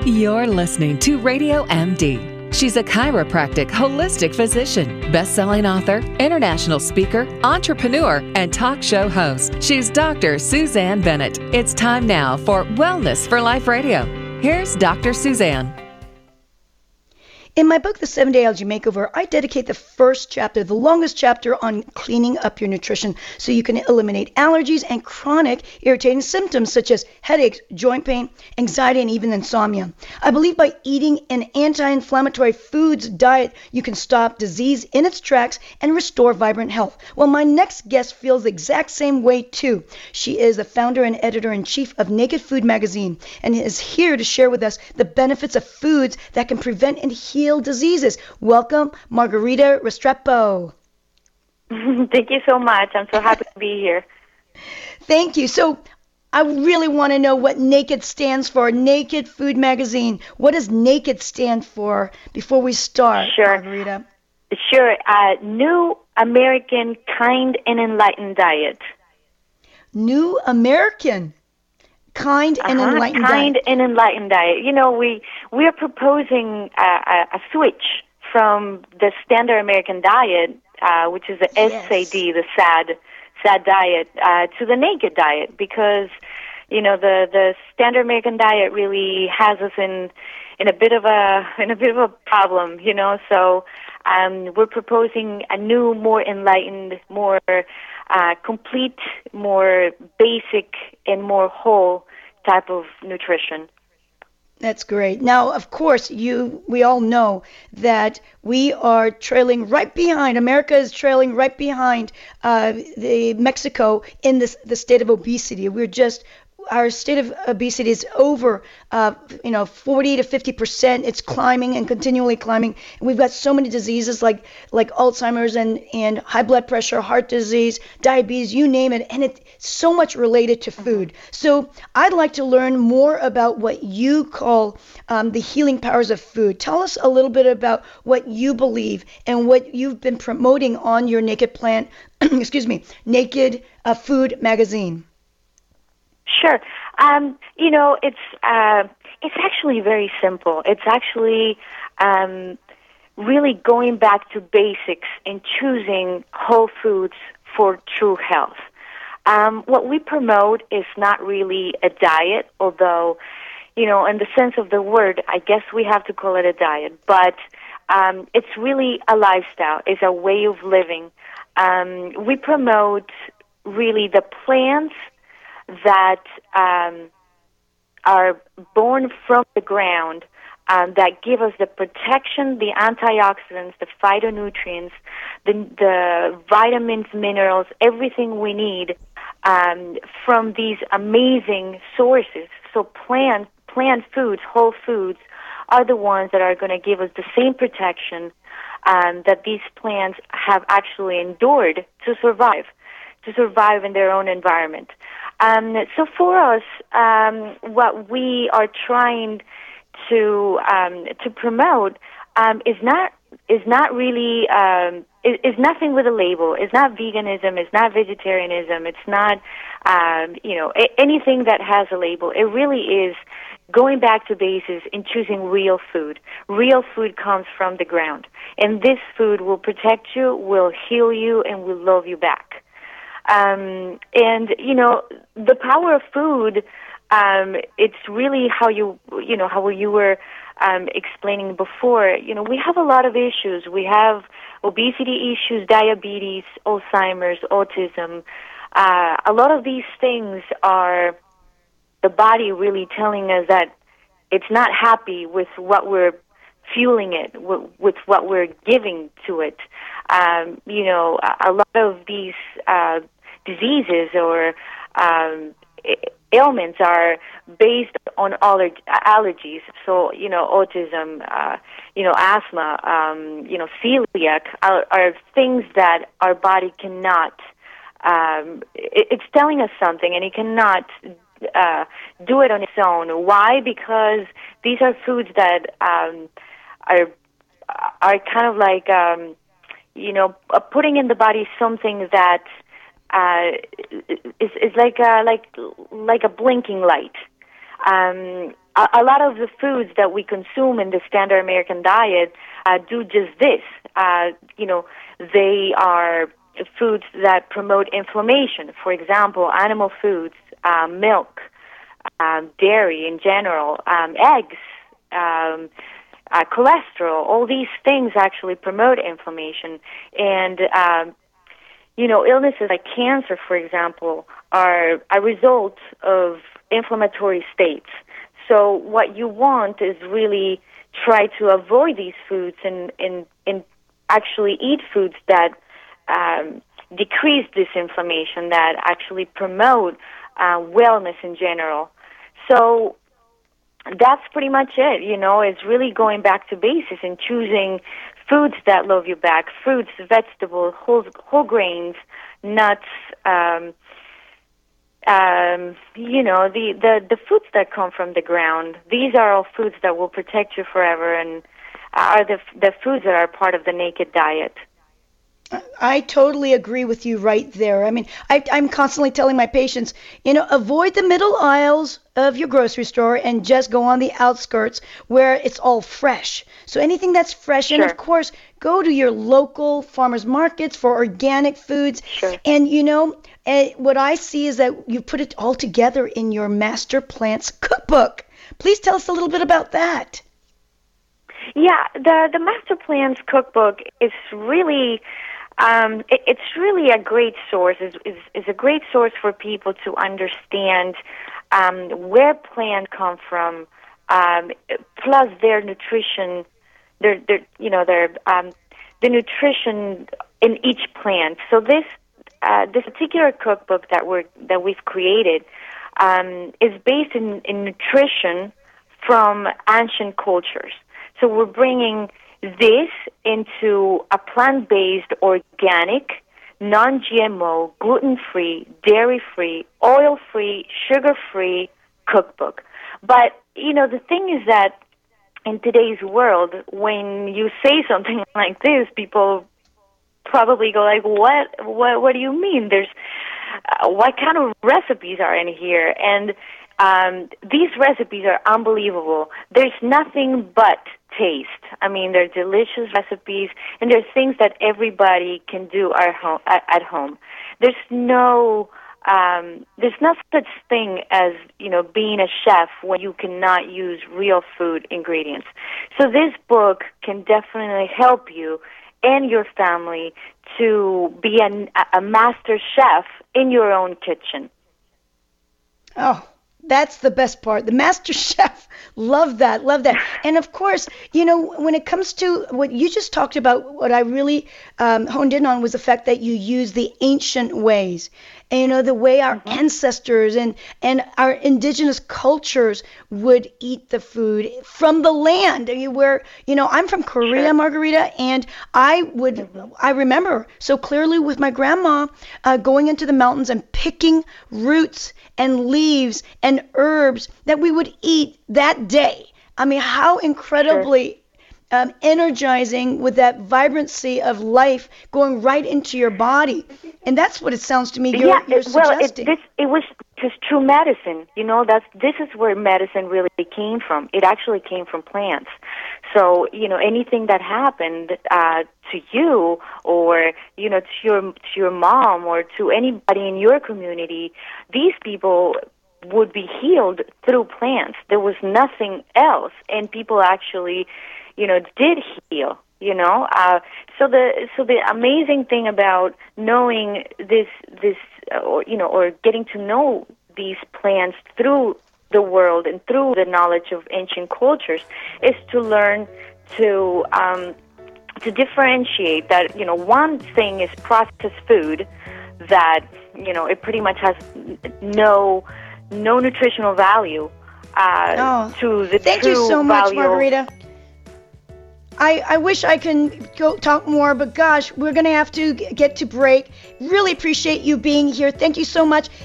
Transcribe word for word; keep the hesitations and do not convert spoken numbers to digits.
You're listening to Radio M D. She's a chiropractic holistic physician, best-selling author, international speaker, entrepreneur, and talk show host. She's Doctor Suzanne Bennett. It's time now for Wellness for Life Radio. Here's Doctor Suzanne. In my book, The seven-Day Allergy Makeover, I dedicate the first chapter, the longest chapter, on cleaning up your nutrition so you can eliminate allergies and chronic irritating symptoms such as headaches, joint pain, anxiety, and even insomnia. I believe by eating an anti-inflammatory foods diet, you can stop disease in its tracks and restore vibrant health. Well, my next guest feels the exact same way, too. She is the founder and editor-in-chief of Naked Food Magazine and is here to share with us the benefits of foods that can prevent and heal diseases. Welcome, Margarita Restrepo. Thank you so much. I'm so happy to be here. Thank you. So I really want to know what NAKED stands for, Naked Food Magazine. What does NAKED stand for before we start, sure. Margarita? Sure. Uh, New American Kind and Enlightened Diet. New American Kind and uh-huh, Enlightened kind Diet. and enlightened diet. You know, we we are proposing a, a, a switch from the standard American diet, uh, which is the Yes. S A D, the sad sad diet, uh, to the naked diet, because you know the the standard American diet really has us in in a bit of a in a bit of a problem. You know, so um, we're proposing a new, more enlightened, more Uh, complete, more basic, and more whole type of nutrition. That's great. Now, of course, you we all know that we are trailing right behind. America is trailing right behind uh, the Mexico in this the state of obesity. We're just our state of obesity is over, uh, you know, forty to fifty percent. It's climbing and continually climbing. And we've got so many diseases like like Alzheimer's and, and high blood pressure, heart disease, diabetes, you name it. And it's so much related to food. So I'd like to learn more about what you call um, the healing powers of food. Tell us a little bit about what you believe and what you've been promoting on your Naked Plant, excuse me, Naked uh, Food Magazine. Sure. Um, you know, it's uh, it's actually very simple. It's actually um, really going back to basics and choosing whole foods for true health. Um, what we promote is not really a diet, although, you know, in the sense of the word, I guess we have to call it a diet. But um, it's really a lifestyle. It's a way of living. Um, we promote really the plants that um, are born from the ground, um, that give us the protection, the antioxidants, the phytonutrients, the, the vitamins, minerals, everything we need um, from these amazing sources. So plant plant foods, whole foods, are the ones that are going to give us the same protection um, that these plants have actually endured to survive, to survive in their own environment. Um, so for us, um, what we are trying to um, to promote um, is not is not really um, is, is nothing with a label. It's not veganism. It's not vegetarianism. It's not um, you know a- anything that has a label. It really is going back to basics and choosing real food. Real food comes from the ground, and this food will protect you, will heal you, and will love you back. Um, and, you know, the power of food, um, it's really how you, you know, how you were um, explaining before. You know, we have a lot of issues. We have obesity issues, diabetes, Alzheimer's, autism. Uh, a lot of these things are the body really telling us that it's not happy with what we're fueling it, with, with what we're giving to it. Um, you know, a, a lot of these uh, diseases or um, ailments are based on aller- allergies. So, you know, autism, uh, you know, asthma, um, you know, celiac are, are things that our body cannot, um, it, it's telling us something and it cannot uh, do it on its own. Why? Because these are foods that um, are, are kind of like, um, you know, uh, putting in the body something that uh, is, is like a, like like a blinking light. um, a, a lot of the foods that we consume in the standard American diet uh, do just this. Uh, you know, they are foods that promote inflammation. For example, animal foods, uh, milk, um, dairy in general, um, eggs, um, uh, cholesterol. All these things actually promote inflammation. And, um, you know, illnesses like cancer, for example, are a result of inflammatory states. So what you want is really try to avoid these foods and, and, and actually eat foods that um, decrease this inflammation, that actually promote uh, wellness in general. So that's pretty much it, you know, it's really going back to basics and choosing foods that love you back, fruits, vegetables, whole, whole grains, nuts, um, um, you know, the, the, the foods that come from the ground. These are all foods that will protect you forever and are the, the foods that are part of the naked diet. I totally agree with you right there. I mean, I, I'm constantly telling my patients, you know, avoid the middle aisles of your grocery store and just go on the outskirts where it's all fresh. So anything that's fresh, Sure. and of course, go to your local farmers markets for organic foods. Sure. And, you know, uh, what I see is that you put it all together in your Master Plants cookbook. Please tell us a little bit about that. Yeah, the, the Master Plants cookbook is really... Um, it, it's really a great source. Is is is a great source for people to understand um, where plants come from, um, plus their nutrition, their their you know their um, the nutrition in each plant. So this uh, this particular cookbook that we're that we've created um, is based in, in nutrition from ancient cultures. So we're bringing this into a plant-based, organic, non-G M O, gluten-free, dairy-free, oil-free, sugar-free cookbook. But, you know, the thing is that in today's world, when you say something like this, people probably go like, what, what, what do you mean? There's, uh, what kind of recipes are in here? And um, these recipes are unbelievable. There's nothing but taste. I mean, they're delicious recipes, and they're things that everybody can do at home. At home. There's no, um, there's no such thing as, you know, being a chef when you cannot use real food ingredients. So this book can definitely help you and your family to be an, a master chef in your own kitchen. Oh, that's the best part. The Master Chef. Love that. Love that. And of course, you know, when it comes to what you just talked about, what I really um, honed in on was the fact that you use the ancient ways. And, you know, the way our mm-hmm. ancestors and, and our indigenous cultures would eat the food from the land. Where, you know, I'm from Korea, Sure. Margarita, and I would, mm-hmm. I remember so clearly with my grandma uh, going into the mountains and picking roots and leaves and herbs that we would eat that day. I mean, how incredibly sure. um, energizing with that vibrancy of life going right into your body. And that's what it sounds to me you're, yeah, you're it, well, suggesting. It, this, it was just true medicine. You know, that's this is where medicine really came from. It actually came from plants. So, you know, anything that happened uh, to you or, you know, to your, to your mom or to anybody in your community, these people would be healed through plants. There was nothing else. And people actually, you know, did heal, you know. Uh, so the so the amazing thing about knowing this, this uh, or, you know, or getting to know these plants through the world and through the knowledge of ancient cultures is to learn to um, to differentiate that, you know, one thing is processed food that, you know, it pretty much has no no nutritional value uh, oh, to the thank true you so much, value. Margarita. I, I wish I can go talk more, but gosh, we're going to have to get to break. Really appreciate you being here. Thank you so much.